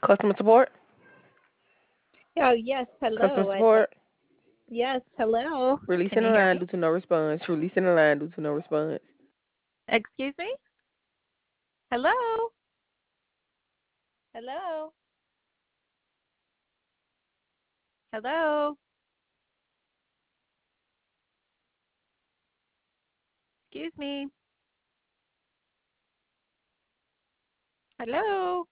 Customer support? Oh, yes, Customer hello. I'd like, support? yes, hello. Can Releasing you the hear line me? due to no response. Releasing the line due to no response. Excuse me? Hello? Hello? Hello? Excuse me? Hello?